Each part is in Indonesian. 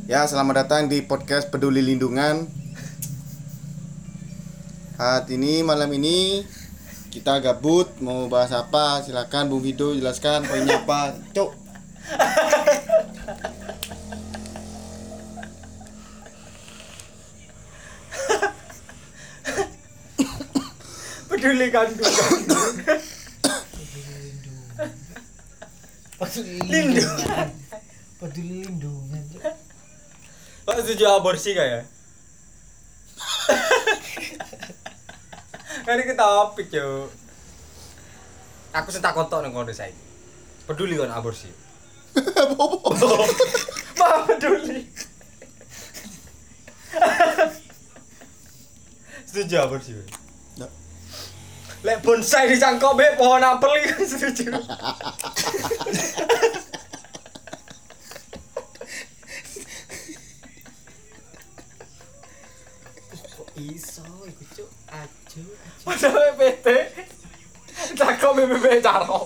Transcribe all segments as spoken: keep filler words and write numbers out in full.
Ya, selamat datang di podcast Peduli Lindungan. Saat ini malam ini kita gabut, mau bahas apa? Silakan Bung Vido jelaskan poinnya apa, Cuk. Peduli kandungan. Peduli Lindungan. Peduli lindungan. Pak setuju aborsi gak ya? Kan iki topik, Cuk. Aku sing tak kontok nang kono saiki. Peduli kon aborsi. Mah peduli. Setuju aborsi. Nggak. Lek bonsai dicangkok be pohon apel iki setuju. Iso iku cuk aju aju. Padahal P T cangkok B B B caro.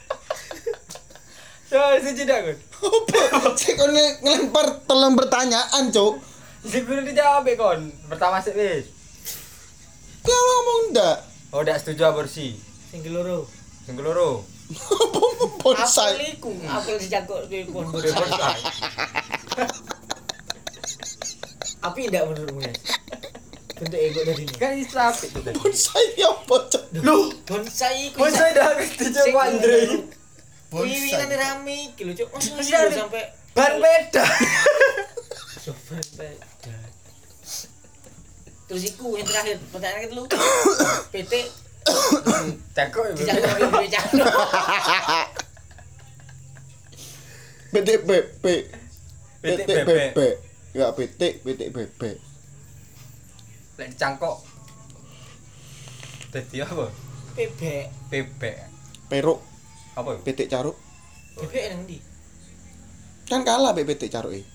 Ya, siji dak kon. Cek kon nge- ngelempar tolong pertanyaan, Cuk. Sing kudu dijawab be kon. Pertama sik wis. Kau ngomong ndak? Oh, ndak setuju aborsi. Sing keloro. Sing keloro. Bonsai. Apel iku, apel dicangkok di pohon Bonsai. bonsai. Api ndak menurutmu, Mas? Bentuk ego dari ini. Kan iso apik tuh tadi. Bonsai apa, Cuk? Lu, Bonsai iku. bonsai dah setuju Pak Andre. Wih, kan rame iki lho, Cuk. Masa Iya, lho Dik. sampai Ban beda. sampai terus iku yang terakhir pertanyaan itu lu P T Cangkok ibu. dicangkok di B B cangkok. P T B B. P T B B. Enggak P T, P T B B. Lek dicangkok. Dadi apa? P B P B. Peruk, Apa? P T Caruk. B B nang ndi? Kan kalah P T Caruk e.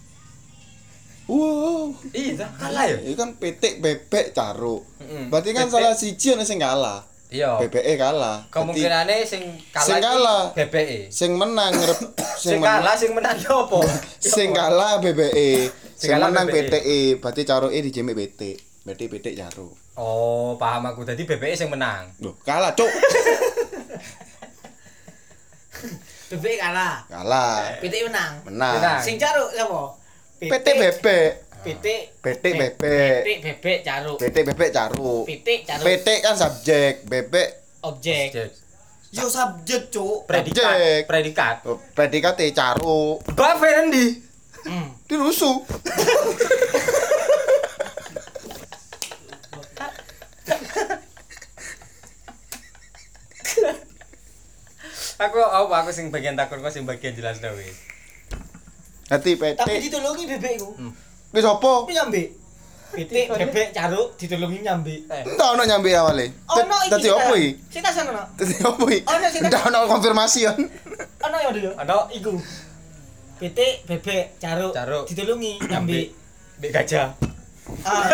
Wow. Iya, kalah ya? Itu kan P T B B Caruk. Heeh. Berarti kan P T. salah siji ana sing kalah. Iya. B B E kalah. Berarti Kemungkinane sing kalah Sing iki kalah. B B E. sing menang ngerep Sing men- kalah sing menang yo apa? sing kalah B B E, Sing sing kalah menang B B E. P T E. Berarti Caruke dijemik P T. Berarti P T Caruk. Oh, paham aku. Dadi B B E sing menang. Loh, kalah, Cuk. B B kalah. Kalah. P T menang. Menang. Menang. Sing caruk sapa? P T B B. P T P T B B. P T B B caruk. P T B B Caruk. P T caruk. P T kan subjek, B B Objek. Objek. Yo subjek, Cuk. Predikat. Objek. Predikat. oh, predikat E Caruk. Bab Ferendi. Hmm. Dirusuh. Aku apa aku sing bagian takut kok sing bagian jelas dah wis. Nanti P T. Tapi ditulungi B B iku. Wis opo? Ku nyambe. P T B B caruk ditulungi nyambe. Enggak ono nyambi awale. Ono iki. Dadi opo iki? Sing tasan ono. Dadi opo iki? Ono sing Ndak ono konfirmasi kan. Ono ya yo. Ada Iku. P T B B caruk. Caruk. Ditulungi nyambe. Mbek gajah. Ah.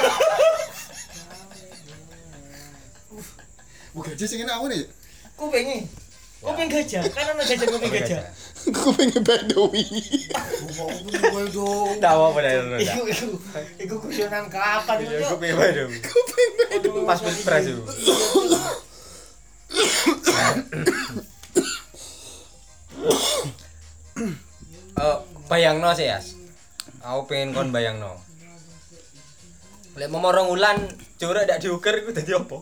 Bukan aja sing enak awale. Kupinge. Kuping gajah. Kan ono jajan kuping gajah. Aku pengen Bedowi. Ndak apa dah. Iku iku iku kusionan kapan Iya, yo? aku pengen bae dong. Pas pilpres itu. Eh, bayangno sih, Yas. Aku pengen kon bayangno. Lek mau rong wulan curek ndak diuker iku dadi apa?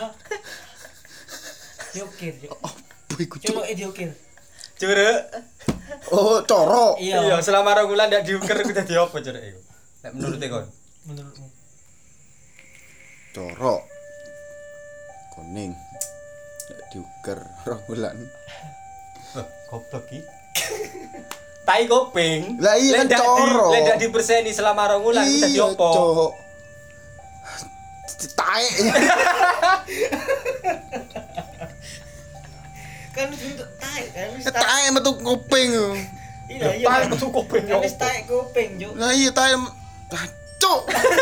Diukir. Apa iku, Cuk? Coba diukir. Curek. Oh, coro. Iya. Iya, selama rong wulan ndak diuker iku dadi apa curek iku? Lek menurut kon. Menurutmu? Coro. Kuning. Ndak diuker rong bulan. Loh, goblok iki. Tai kuping. Lah iya kan Lek ndak di- coro. Lek ndak diperseni selama rong wulan iku dadi Iya, apa? Cok. Tae. Kan bentuk tai kan wis tai. Tae metu kuping. Iya iya. Tai kan. metu kuping Kan yo. wis tai kuping, Juk. Lah iya tae. Cuk.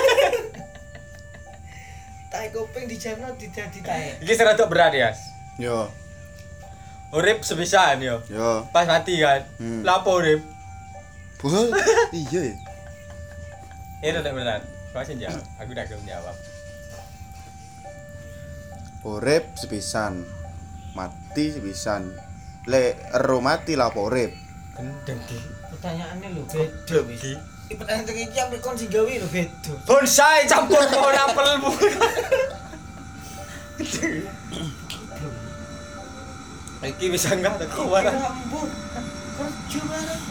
Tai kuping dijarno didadi tai. Iki serada berat, Yas. Yo. Urip sebisaan yo. Yo. Pas mati kan. Hmm. Lapo urip? Wah, iya ya. Itu udah benar. Kau sih jawab. Aku udah belum jawab. Urip sepisan, mati sepisan. Le ero mati lah apa urip. Gendeng ki. Pertanyaannya lho beda wis. Iki pertanyaan iki ambek kon sing gawe lho beda. Bonsai campur pohon apel bu. Iki bisa enggak ada kawan. Ampun. Kerja bareng.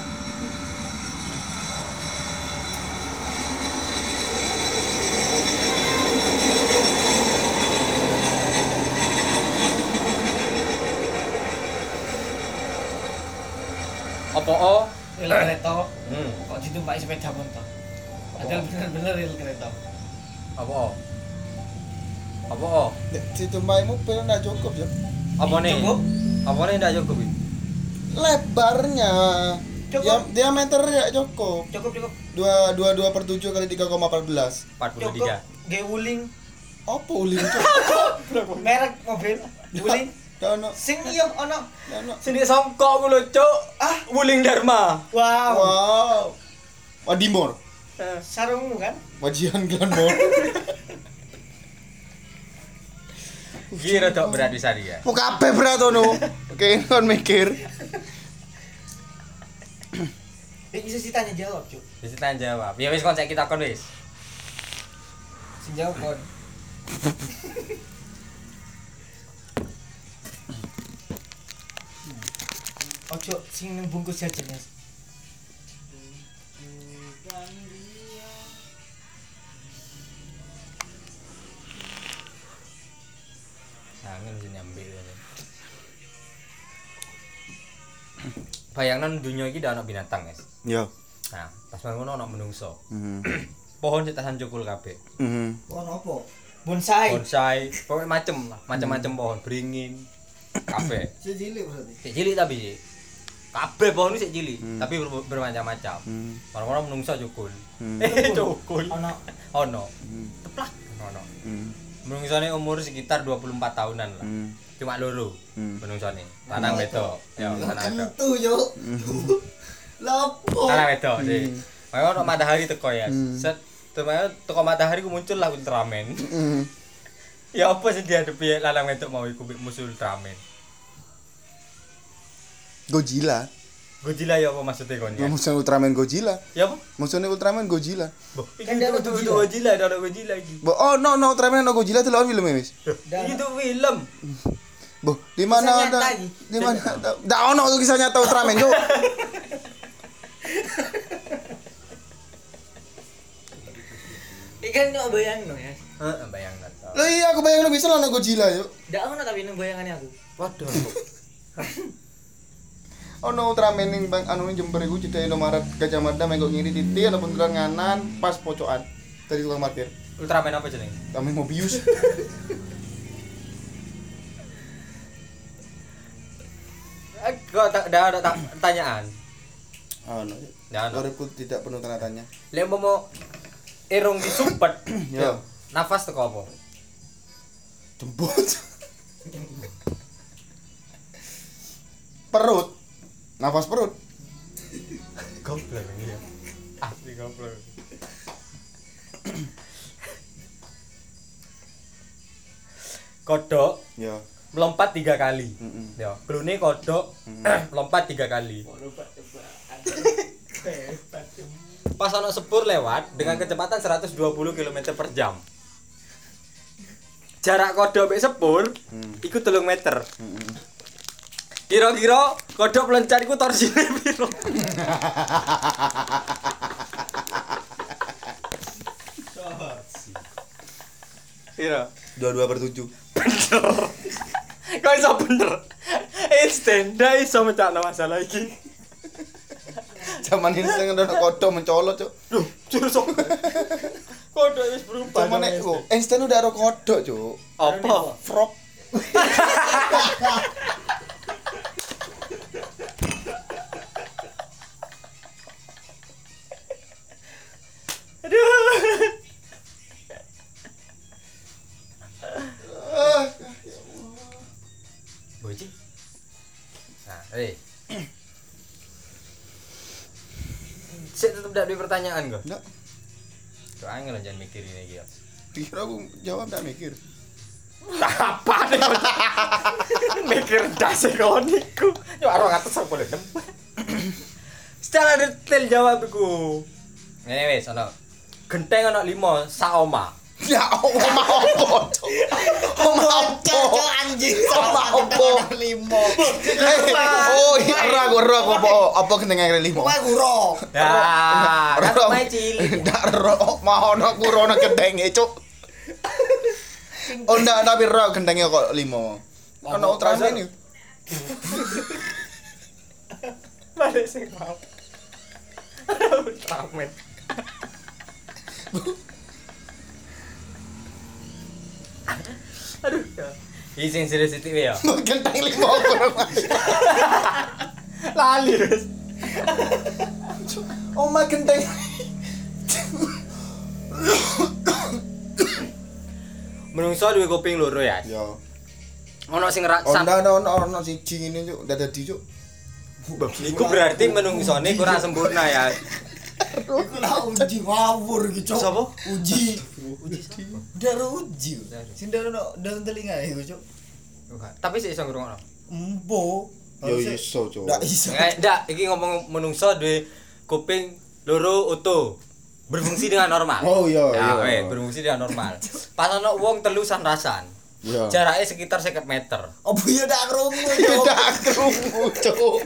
Apa oh? Rel kereta. Hmm. Kok ditumpaki sepeda motor. Padahal bener-bener rel kereta. Apa oh? Apa oh? Ditumpai mobil enggak cukup ya. Apa nih? Cukup. Apa nih enggak cukup ini? Lebarnya Cukup. Dia, diameter ya cukup. Cukup cukup. dua dua dua per tujuh kali tiga koma empat belas. empat puluh Cukup. tiga. Ge wuling. Apa uling cuk? Merek mobil. Wuling. Dah ono. Sing iya ono. Dah ono. Sini songkok mulu cuk. Ah, Wuling Dharma. Wow. Wow. Wadimor. Sarungmu kan? Wajian Glanmor. Kira tok berat bisa dia. Mau kabeh berat ono. Oke, kon mikir. Eh, bisa sih tanya jawab, Cuk. Bisa tanya jawab. Ya wis konsep kita kon wis. Sing jawab kon. Ojo sing nang bungkus jajan, Mas. Angin sini ambil ini. Bayangkan dunia ini ada binatang, guys. Yo. Nah, pas ngono ana menungso. Mhm. Pohon cek tahan cukul kabeh. Mhm. Pohon apa? Bonsai. Bonsai, pokoknya macem lah, macam-macam pohon beringin. Kabeh. Cilik berarti. Sik cilik tapi sih. Kabeh pohon ini sik cilik, Hmm. tapi ber- bermacam-macam. Hmm. Orang-orang menungso cukul. Hmm. Eh, cukul. Ono Ono. Hmm. Teplak. Ono. Hmm. Menungsone umur sekitar dua puluh empat tahunan lah. Hmm. Cuma loro. Hmm. Menungsone. Lanang wedok. Ya, lanang wedok. kentu, Cuk. Lopo? Lanang wedok sih. Makanya ono matahari teko ya. Hmm. Set terus teko matahari ku muncul lah Ultraman. Mhm. Ya apa sih dihadapi lanang wedok mau iku musuh Ultraman. Godzilla. Godzilla ya apa maksudnya kon ya? Musuh Ultraman Godzilla. Ya apa? Musuhnya Ultraman Godzilla. Boh, Kan iki ada itu Godzilla. Godzilla, ada Godzilla iki. Bo, oh no no Ultraman no Godzilla itu lawan film wis. Iki tuh film. Boh, di mana Kisah ada? nyata iki. Di mana? Dak ono tuh kisah nyata Ultraman, Cuk. Ikan no bayang no ya. Heeh, bayangna to. Lah iya aku bayangin bisa lah no Godzilla, Cuk. Ndak ono tapi nang bayangannya aku. Waduh. Ono Ultraman ning bang anu ning Jember iku cedek Indomaret Gajah Mada menggok ngiri titik ana punteran nganan pas pocokan dari tukang parkir. Ultraman apa jeneng? Kami Mobius. Eh, kok tak ada ada ta- pertanyaan. Ono. Ndak ono. Uripku tidak penuh tanda tanya. Lek mau irung disumpet, Ya. nafas teko apa? Jembut. Perut. Nafas perut. Goblok ya. Asli goblok. Kodok Ya. melompat tiga kali. Heeh. Ya, glune kodok melompat tiga kali. Pas ono sepur lewat dengan kecepatan seratus dua puluh kilometer per jam. Jarak kodok mek sepur Hmm. iku telung meter. Heeh. Kira-kira kodok melencar iku torsine piro? Piro? dua puluh dua per tujuh. Kok iso bener? Instan ndak iso mecakno masalah iki. Zaman ini sing ono kodok mencolot, Cuk. Duh, jurus sok. Kodok wis berubah. Zaman nek oh, Einstein udah ada kodok, Cuk. apa? Frog. Aduh. Ah, Boci. Nah, eh. ada pertanyaan kok. Enggak. Kok angel jangan mikir ini iki. Pikir aku jawab enggak mikir. Apa nih? Mikir dasi kon iku. Yo arep ngatus aku boleh dem. Secara detail jawab iku. Ngene wis ana. Genteng ana lima sak oma. Ya oma opo? Oma opo? anjing Oma opo? limo. Oh, iya ora aku ora aku opo? Apa gendeng ngene limo? Kowe guro. Ya, kan main cilik. Ndak ro mau ono kurono gendenge, Cuk. Oh ndak tapi ro gendenge kok limo. Ono Ultraman iki. Balik sing mau. Ultraman. Aduh. Iki sing serius iki ya. Gendeng limo kurang. Lali wis. Oma gendeng. Menungso duwe kuping loro ya. Yo. Ono sing ra Oh sam- ndak ono ono siji ngene, Cuk. Ndak dadi, Cuk. Iku berarti menungsone kurang sempurna ya. Iku lah uji ngawur iki, Cok. Sapa? Uji. Uji sapa? Daru uji. Sing daru no dalam telinga iku, Cok. Tapi sik iso ngrungokno. Empo. Yo iso, Cuk. Ndak iso. Eh, ndak, iki ngomong menungso duwe kuping loro utuh. Berfungsi dengan normal. Oh, iya, Ya, iya. weh, berfungsi dengan normal. Pas ono wong telu san-rasan. Iya. Jaraknya sekitar lima puluh meter. Apa ya ndak krungu, Cok? Ndak krungu, Cuk.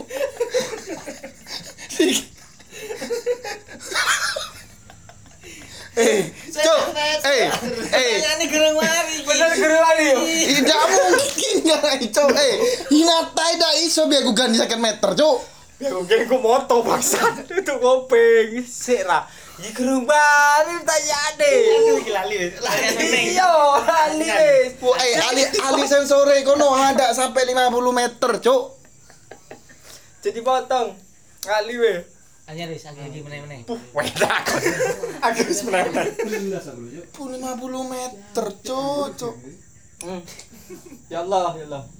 Eh, Cuk. Eh, eh. Ini gereng mari. Bener geruan yo. Tidak mungkin ya, Cuk. Eh, Hinata tidak iso biar gue ganti sakit meter, Cuk. Ya mungkin ku moto bangsat itu kuping. Sik ra. Iki gerung bari tanyane. Aduh, iki lali wis. Lali meneng. Iya, lali wis. Wah, eh, ali ali sensore kono ada sampai lima puluh meter, Cuk. Jadi potong. Kali we. Anyar wis, aku iki meneng-meneng. Weh takut. Aku wis menang. lima puluh meter, Cuk, Cuk. Ya Allah, ya Allah.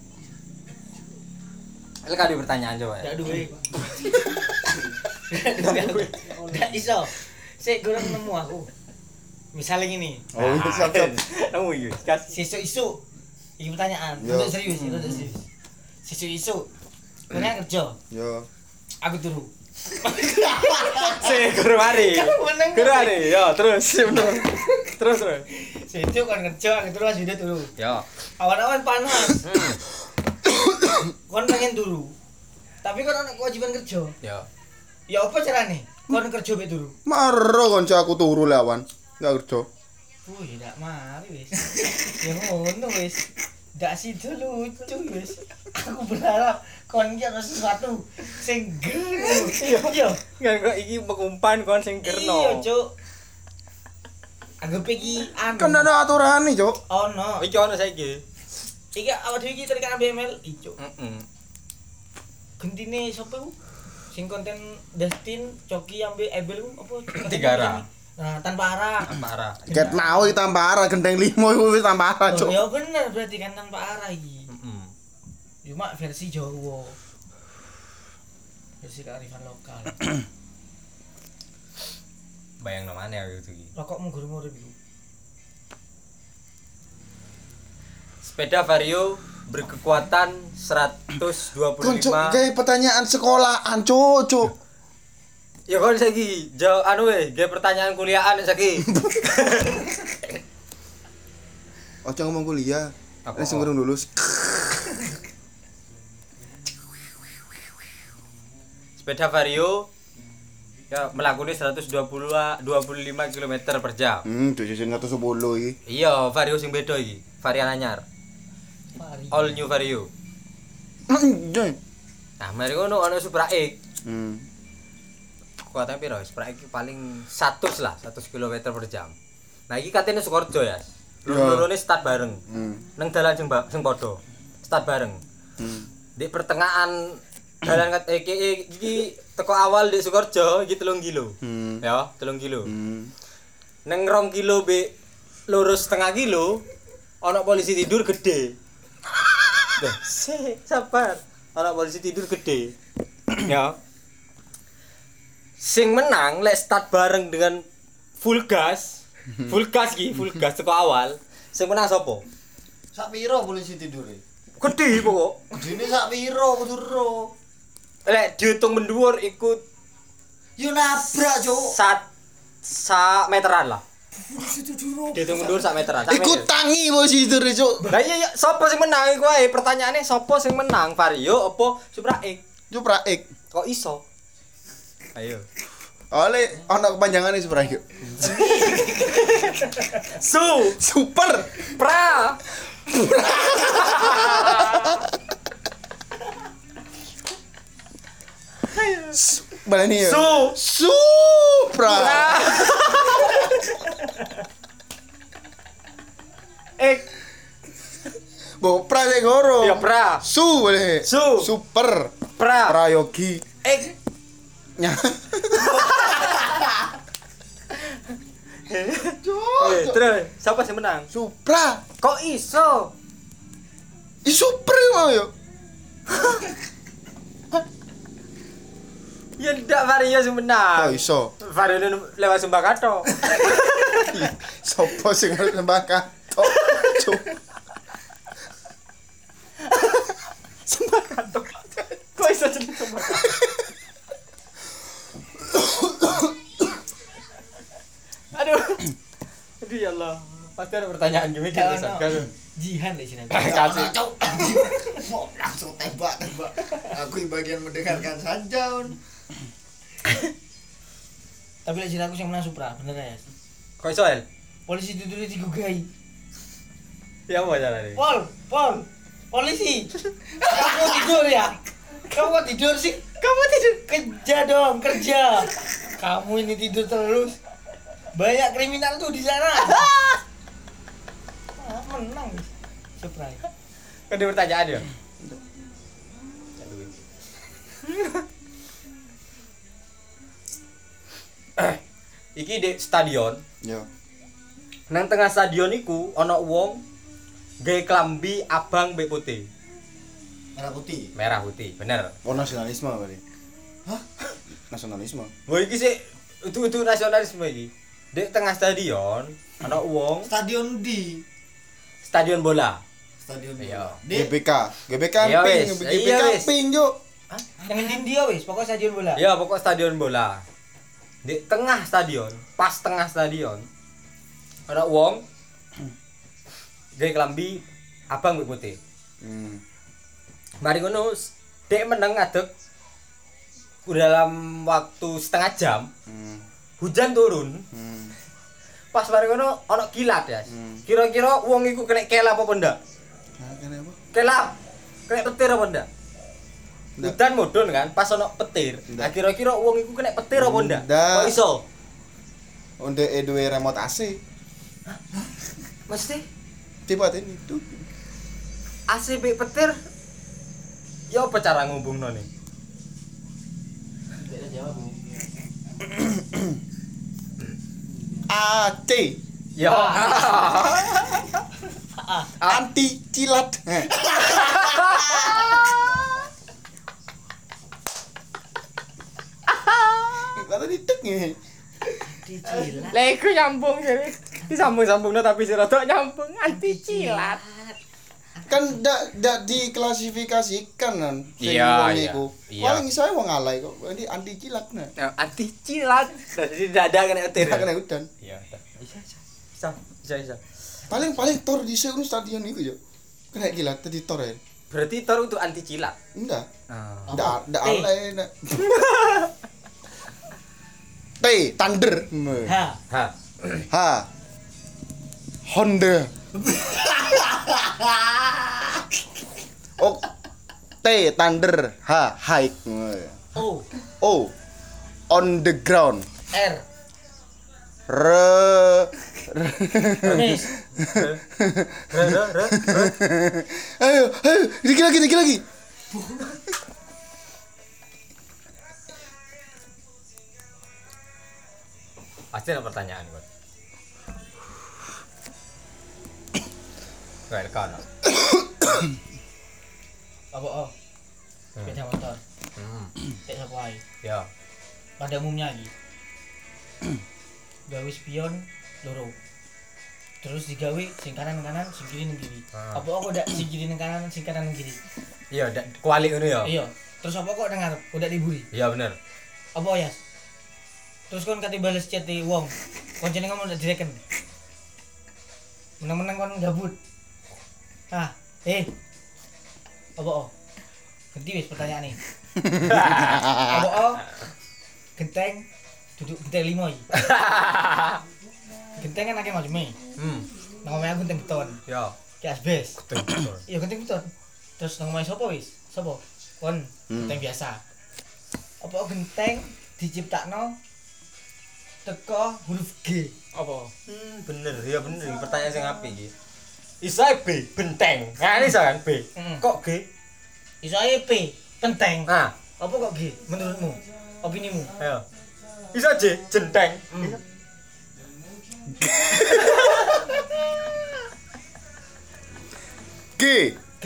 Ada kali pertanyaan coba ya. Ndak duwe. Ndak iso. Sik goreng nemu aku. Misalnya gini, Oh, iya, siap, siap. Kamu iki kas. sesuk isu. Iki pertanyaan, Yo. untuk serius, itu untuk serius. Sesuk isu. Kena kerja, Yo. aku turu. Sik guru mari. Meneng. Guru mari. Yo, terus. Terus terus. Sesuk kan kerja, aku turu wis udah turu. Yo. Awan-awan panas. Hmm. Kon pengen turu. Tapi kon ana kewajiban kerja. Yo. Ya apa carane? Kon kerja mek turu. Maro konco aku turu lawan. Enggak kerja. Wih, ndak mari wis. Ya ngono wis. Ndak sido lucu wis. Aku berharap kon iki ana sesuatu sing gero. Iya. Kan kok iki pengumpan kon sing Iya, kerno. Cuk. Anggap iki anu. Kan ada aturan nih, Cuk. Ono. Iki ono saiki. Iki awak dhewe iki tekan B M L ijo. Heeh. Gentine sapa ku? Sing konten Dustin, Coki ambe Ebel ku apa? Tigara. Nah, tanpa arah. Parah. Ket mau iki tambah arah gendeng limo iku wis tambah arah, Oh, Cuk. ya bener berarti kan tanpa arah iki. Heeh. Cuma versi Jawa. Versi kearifan lokal. Bayang namanya ya itu iki. Rokokmu guru urip iku. Sepeda Vario berkekuatan seratus dua puluh Konco lima. gawe pertanyaan sekolahan, Cuk, Cuk. Ya kon saiki jawab anu we, gawe pertanyaan kuliahan saiki. Ojo ngomong kuliah. Apa? Ini sing urung lulus. Sepeda Vario ya melakoni seratus dua puluh dua puluh lima kilometer per jam. Hmm, tujuh seratus sepuluh iki. Iya, Vario sing beda iki. Varian anyar. Mari. All new Vario. Anjay. Nah, mari ngono ono Supra X. Hmm. Kekuatan piro? Supra X paling seratus lah, seratus kilometer per jam. Nah, iki katene Sukorejo ya. Loro-lorone start bareng. Hmm. Nang dalan sing ba- sing padha. Start bareng. Hmm. Di pertengahan dalan kat iki iki teko awal di Sukorejo iki telung kilo. Hmm. Ya, telung kilo. Hmm. Neng rong kilo be lurus setengah kilo ana polisi tidur gede. Duh, sik sabar. Ana polisi tidur gede. Ya. Sing menang lek start bareng dengan full gas. Full gas ki, full gas teko awal. Sing menang sapa? Sak piro polisi tidure? Gede pokok. Gedine sak piro kudu ro. Lek dihitung mendhuwur iku Yo nabrak, Cuk. sat sak meteran lah. Polisi tidure. Dihitung mundur sak meteran. Sak Iku meter. tangi posisi itu Cuk. Lah iya iya sapa sing menang iku wae pertanyaane sapa sing menang Vario apa Supra X? Supra X. Kok iso? Ayo. Oleh ana kepanjangan iki Supra X. Su Super. Pra. Balani ya. Su Supra. X. Bo pra sing goro. Ya pra. Su boleh. Su. Super. Pra. Prayogi. X. Nya. Eh, terus siapa sing menang? Supra. Kok iso? I super mau yo. Ya ndak Vario sing menang. Kok iso? Vario lewat Sembakato. Sopo sing harus nembak katok. Cuk. Sembakato. Kok iso jeneng Sembakato? Aduh. Aduh ya Allah. Pasti ada pertanyaan gini gitu Kalau kan. Jihan di sini. Kasih. Cuk. Mau langsung tembak-tembak. Aku yang bagian mendengarkan saja. Tapi lek jeneng aku sing menang Supra, bener ya? Kok iso El? Polisi tidure digugai. Ya apa carane? Pol, Pol. Polisi. Kamu tidur ya? Kamu kok tidur sih? Kamu tidur. Kerja dong, kerja. Kamu ini tidur terus. Banyak kriminal tuh di sana. Ah, menang. Surprise. Kan ada pertanyaan ya? Iki di stadion. Yo. Nang tengah stadion iku ana wong gawe klambi abang mbek putih. Merah putih. Merah putih, bener. Oh nasionalisme berarti. Hah? Nasionalisme. Wah iki sih itu itu nasionalisme iki. Di tengah stadion ana wong Stadion di stadion bola. Stadion Iya. bola. Di G B K. G B K Iya, ping, wis. G B Iya, K wis. ping yo. Yang di dia wis, pokoknya stadion bola. Ya pokok stadion bola. Di tengah stadion, pas tengah stadion ada wong gawe klambi abang mbek putih. Hmm. Mari ngono dek meneng ngadeg dalam waktu setengah jam Hmm. hujan turun. Hmm. Pas mari ngono ana kilat ya. Hmm. Kira-kira wong iku kena kelap apa ndak? Nah, kenapa? Kelap. Kena petir apa ndak? Ndak. Hutan mudhun kan, pas ana petir. Nah, Ndak. kira-kira wong iku kena petir apa ndak? Ndak. Kok iso? Untuk e duwe remote A C. Mesti Tiba ini tuh. A C B petir. Ya apa cara ngubungno nih? Tidak jawab. A C. Ya. Anti cilat. Kata ditek nih. Dicilat. Lah iku nyambung jadi. Disambung-sambungno tapi sira tok nyambung anti cilat. Kan ndak ndak diklasifikasikan kan. sing Iya, wong iya. iku. Iya. Paling saya wong alay kok. Ini anti cilat nah. Ya, anti cilat. Jadi dada kena petir. Tidak kena hutan. Iya, bisa bisa. Bisa, bisa, bisa. Paling paling tor di seunu stadion iku yo. Kena cilat tadi tor ya. Berarti tor untuk anti cilat. Enggak. Ah. Ndak ndak T. alay ndak. T Thunder. Ha. Ha. H Honda. Oh T Thunder. H hike. O. O on the ground. R. R Remis. Re re re. ayo ayo dikit lagi dikit lagi. Pasti ada pertanyaan buat. Welcome. Apa oh? Sepeda motor. Hmm. Tek sapa ae. Ya. pada umumnya iki. Gawe spion loro. Terus digawe sing kanan kanan, sing kiri ning kiri. Ah. Apa kok ndak sing kiri ning kanan, sing kanan ning kiri? Iya, ndak kuali ngono ya. Iya. Terus apa kok nang ngarep? Udah diburi. Iya bener. Apa ya? Terus kon kate bales chat e wong. Koncene ngomong ndak direken. Menang-menang kon gabut. Ah, eh. Apa oh? Ganti wis pertanyaane. Apa oh? Genteng duduk genteng lima iki. Genteng kan akeh maceme. Hmm. Nang omahe aku genteng beton. Ya. Ki asbes. Betul. Iya genteng beton. Terus nang omahe sapa wis? Sapa? Kon genteng biasa. Apa genteng diciptakno teko huruf G? Apa? Hmm, bener. Ya bener iki pertanyaan sing apik iki. Isa B, benteng. Nah, ini kan B. Mm. Kok G? Iso ae P, penteng. Nah, Apa kok G menurutmu? Opinimu? ayo. Isa J, jenteng. Hmm. G. G.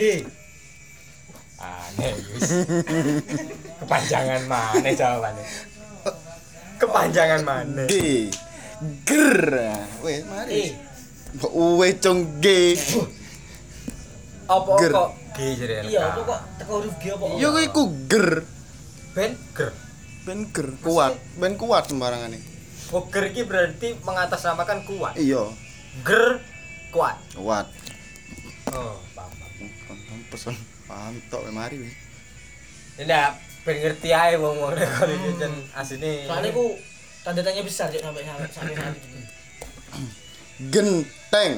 Aneh wis. Kepanjangan mana jawabannya? Kepanjangan mana? G. Ger. Weh, E. mari. Kok uwe cong G. Apa Ger. kok G jadi Iya, apa kok teko huruf G apa? Yo iku ger. Ben ger. Ben ger kuat, ben kuat sembarangane. Oh, ger iki berarti mengatasnamakan kuat. Iya, Ger kuat. kuat. Oh, paham. paham. Pesen paham tok weh mari weh. Ndak ben ngerti ae wong-wong nek kalau jajan asine. Soalnya ku tanda tanya besar Cuk, sampai sampai sampai saat itu. Genteng.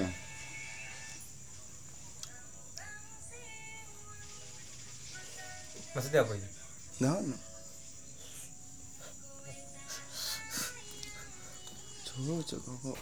Maksudnya apa ini? No, no. Coba coba kok.